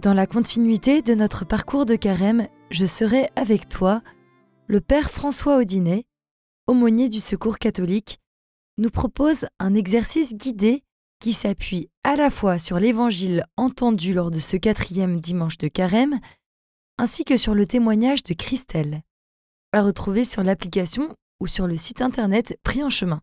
Dans la continuité de notre parcours de carême, je serai avec toi, le Père François Audinet, aumônier du Secours catholique, nous propose un exercice guidé qui s'appuie à la fois sur l'évangile entendu lors de ce 4e dimanche de carême, ainsi que sur le témoignage de Christelle, à retrouver sur l'application ou sur le site internet Pris en chemin.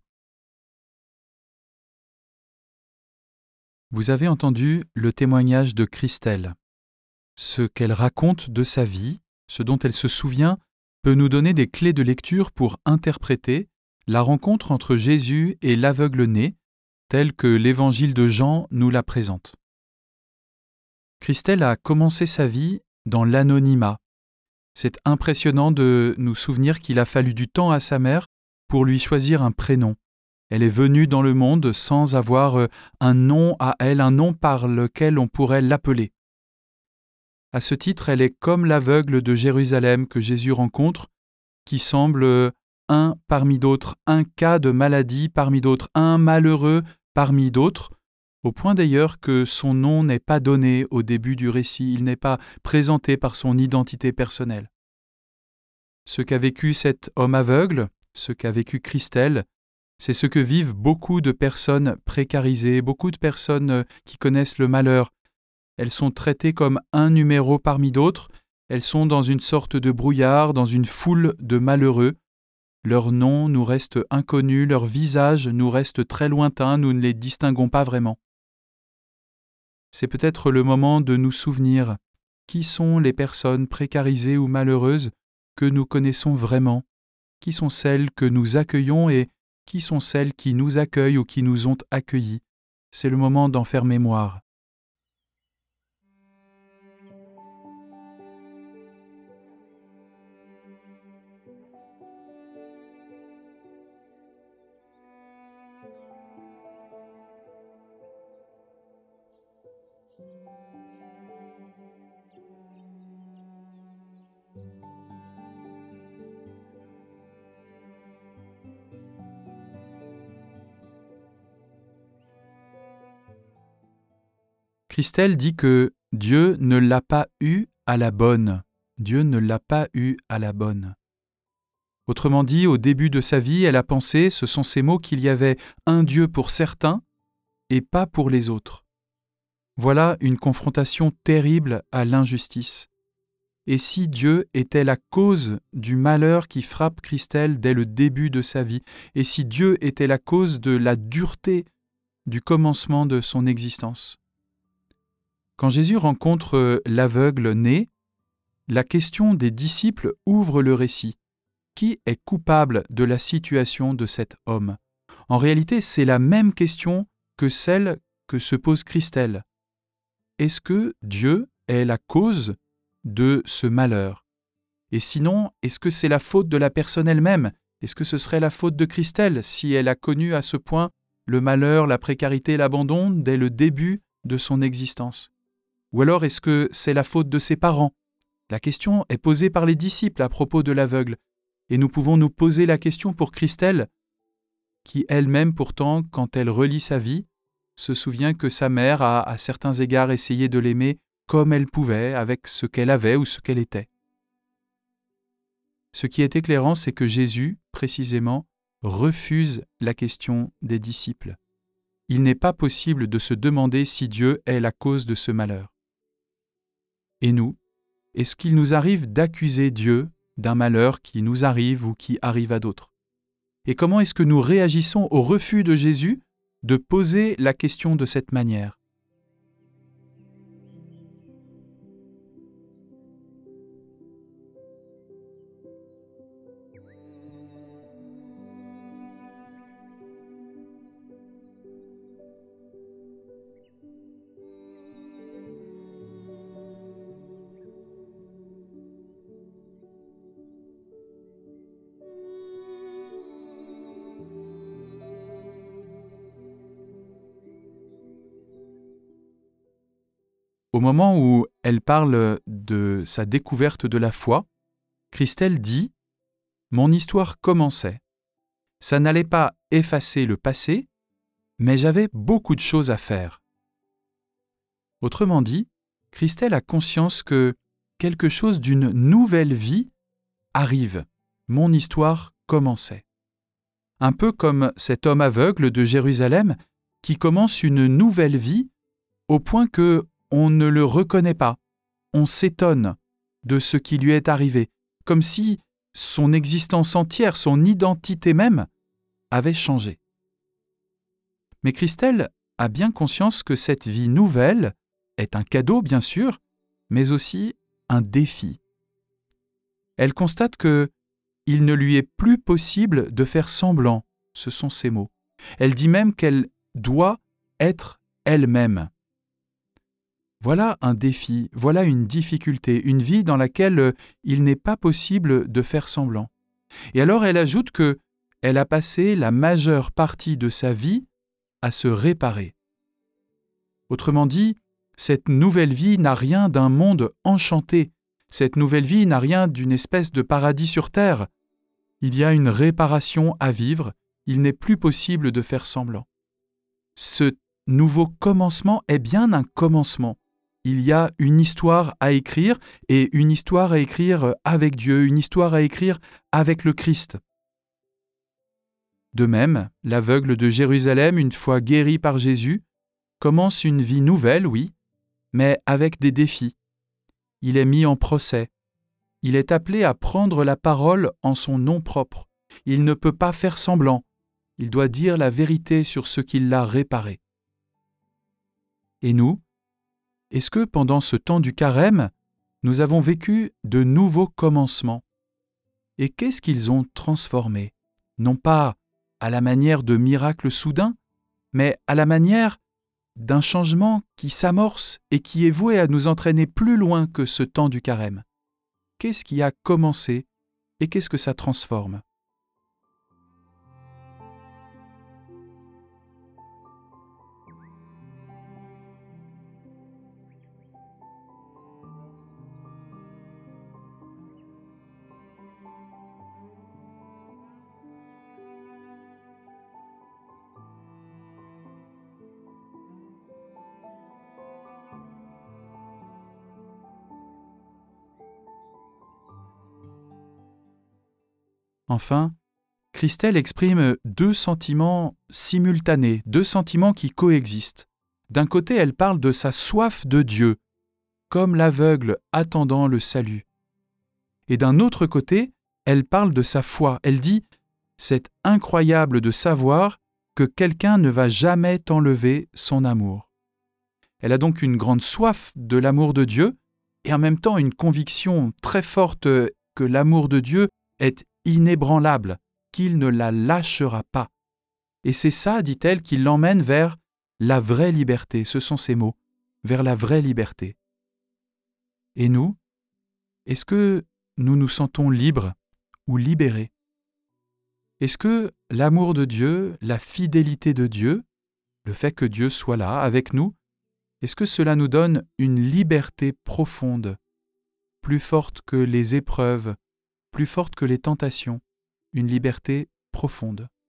Vous avez entendu le témoignage de Christelle. Ce qu'elle raconte de sa vie, ce dont elle se souvient, peut nous donner des clés de lecture pour interpréter la rencontre entre Jésus et l'aveugle-né, telle que l'Évangile de Jean nous la présente. Christelle a commencé sa vie dans l'anonymat. C'est impressionnant de nous souvenir qu'il a fallu du temps à sa mère pour lui choisir un prénom. Elle est venue dans le monde sans avoir un nom à elle, un nom par lequel on pourrait l'appeler. À ce titre, elle est comme l'aveugle de Jérusalem que Jésus rencontre, qui semble un parmi d'autres, un cas de maladie parmi d'autres, un malheureux parmi d'autres, au point d'ailleurs que son nom n'est pas donné au début du récit, il n'est pas présenté par son identité personnelle. Ce qu'a vécu cet homme aveugle, ce qu'a vécu Christelle, c'est ce que vivent beaucoup de personnes précarisées, beaucoup de personnes qui connaissent le malheur. Elles sont traitées comme un numéro parmi d'autres, elles sont dans une sorte de brouillard, dans une foule de malheureux. Leur nom nous reste inconnu, leur visage nous reste très lointain, nous ne les distinguons pas vraiment. C'est peut-être le moment de nous souvenir qui sont les personnes précarisées ou malheureuses que nous connaissons vraiment, qui sont celles que nous accueillons et qui sont celles qui nous accueillent ou qui nous ont accueillis. C'est le moment d'en faire mémoire. Christelle dit que Dieu ne l'a pas eu à la bonne. Dieu ne l'a pas eu à la bonne. Autrement dit, au début de sa vie, elle a pensé, ce sont ces mots, qu'il y avait un Dieu pour certains et pas pour les autres. Voilà une confrontation terrible à l'injustice. Et si Dieu était la cause du malheur qui frappe Christelle dès le début de sa vie, et si Dieu était la cause de la dureté du commencement de son existence? Quand Jésus rencontre l'aveugle-né, la question des disciples ouvre le récit. Qui est coupable de la situation de cet homme? En réalité, c'est la même question que celle que se pose Christelle. Est-ce que Dieu est la cause de ce malheur? Et sinon, est-ce que c'est la faute de la personne elle-même? Est-ce que ce serait la faute de Christelle si elle a connu à ce point le malheur, la précarité, l'abandon dès le début de son existence? Ou alors est-ce que c'est la faute de ses parents? La question est posée par les disciples à propos de l'aveugle. Et nous pouvons nous poser la question pour Christelle, qui elle-même pourtant, quand elle relit sa vie, se souvient que sa mère a à certains égards essayé de l'aimer comme elle pouvait, avec ce qu'elle avait ou ce qu'elle était. Ce qui est éclairant, c'est que Jésus, précisément, refuse la question des disciples. Il n'est pas possible de se demander si Dieu est la cause de ce malheur. Et nous, est-ce qu'il nous arrive d'accuser Dieu d'un malheur qui nous arrive ou qui arrive à d'autres? Et comment est-ce que nous réagissons au refus de Jésus de poser la question de cette manière? Au moment où elle parle de sa découverte de la foi, Christelle dit « Mon histoire commençait. Ça n'allait pas effacer le passé, mais j'avais beaucoup de choses à faire. » Autrement dit, Christelle a conscience que quelque chose d'une nouvelle vie arrive. Mon histoire commençait. Un peu comme cet homme aveugle de Jérusalem qui commence une nouvelle vie au point que on ne le reconnaît pas. On s'étonne de ce qui lui est arrivé, comme si son existence entière, son identité même, avait changé. Mais Christelle a bien conscience que cette vie nouvelle est un cadeau, bien sûr, mais aussi un défi. Elle constate que il ne lui est plus possible de faire semblant, ce sont ses mots. Elle dit même qu'elle doit être elle-même. Voilà un défi, voilà une difficulté, une vie dans laquelle il n'est pas possible de faire semblant. Et alors elle ajoute que elle a passé la majeure partie de sa vie à se réparer. Autrement dit, cette nouvelle vie n'a rien d'un monde enchanté. Cette nouvelle vie n'a rien d'une espèce de paradis sur terre. Il y a une réparation à vivre, il n'est plus possible de faire semblant. Ce nouveau commencement est bien un commencement. Il y a une histoire à écrire, et une histoire à écrire avec Dieu, une histoire à écrire avec le Christ. De même, l'aveugle de Jérusalem, une fois guéri par Jésus, commence une vie nouvelle, oui, mais avec des défis. Il est mis en procès. Il est appelé à prendre la parole en son nom propre. Il ne peut pas faire semblant. Il doit dire la vérité sur ce qui l'a réparé. Et nous, est-ce que pendant ce temps du carême, nous avons vécu de nouveaux commencements? Et qu'est-ce qu'ils ont transformé? Non pas à la manière de miracles soudains, mais à la manière d'un changement qui s'amorce et qui est voué à nous entraîner plus loin que ce temps du carême. Qu'est-ce qui a commencé et qu'est-ce que ça transforme? Enfin, Christelle exprime deux sentiments simultanés, deux sentiments qui coexistent. D'un côté, elle parle de sa soif de Dieu, comme l'aveugle attendant le salut. Et d'un autre côté, elle parle de sa foi. Elle dit « C'est incroyable de savoir que quelqu'un ne va jamais t'enlever son amour ». Elle a donc une grande soif de l'amour de Dieu et en même temps une conviction très forte que l'amour de Dieu est inébranlable, qu'il ne la lâchera pas. Et c'est ça, dit-elle, qui l'emmène vers la vraie liberté. Ce sont ces mots, vers la vraie liberté. Et nous, est-ce que nous nous sentons libres ou libérés? Est-ce que l'amour de Dieu, la fidélité de Dieu, le fait que Dieu soit là avec nous, est-ce que cela nous donne une liberté profonde, plus forte que les épreuves, plus forte que les tentations, une liberté profonde?